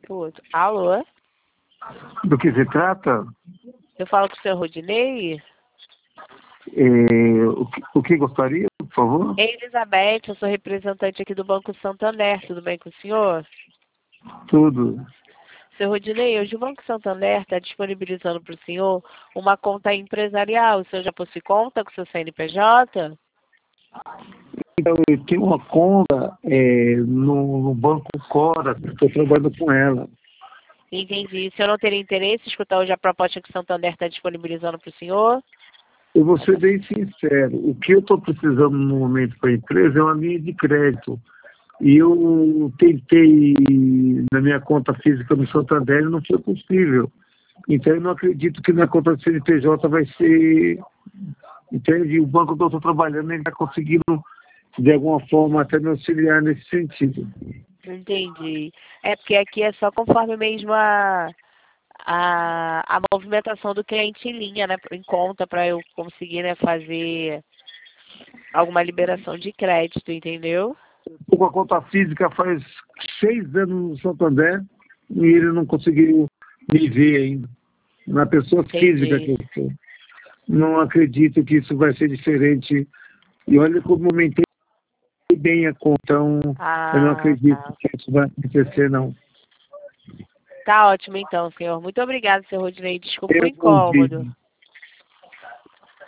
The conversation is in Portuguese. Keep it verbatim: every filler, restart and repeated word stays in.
pro outro. Alô? Do que se trata? Eu falo com o senhor Rodinei? É, o, que, o que gostaria, por favor? Elizabeth, eu sou representante aqui do Banco Santander, tudo bem com o senhor? Tudo. Senhor Rodinei, hoje o Banco Santander está disponibilizando para o senhor uma conta empresarial. O senhor já possui conta com o seu C N P J? Então, eu tenho uma conta é, no, no Banco Cora, estou trabalhando com ela. Entendi. O senhor não teria interesse em escutar hoje a proposta que o Santander está disponibilizando para o senhor? Eu vou ser bem sincero, o que eu estou precisando no momento para a empresa é uma linha de crédito. E eu tentei na minha conta física no Santander e não foi possível. Então eu não acredito que na conta do C N P J vai ser... Entende? O banco que eu estou trabalhando ele está conseguindo, de alguma forma, até me auxiliar nesse sentido. Entendi. É porque aqui é só conforme mesmo a, a, a movimentação do cliente em linha, né? Em conta, para eu conseguir, né, fazer alguma liberação de crédito, entendeu? Estou com a conta física faz seis anos no Santander e ele não conseguiu me ver ainda. Na pessoa física que eu sou. Não acredito que isso vai ser diferente. E olha como eu aumentei bem a conta, então Ah, eu não acredito tá. que isso vai acontecer, não. Tá ótimo então, senhor. Muito obrigada, senhor Rodinei. Desculpa o Eu incômodo. convido.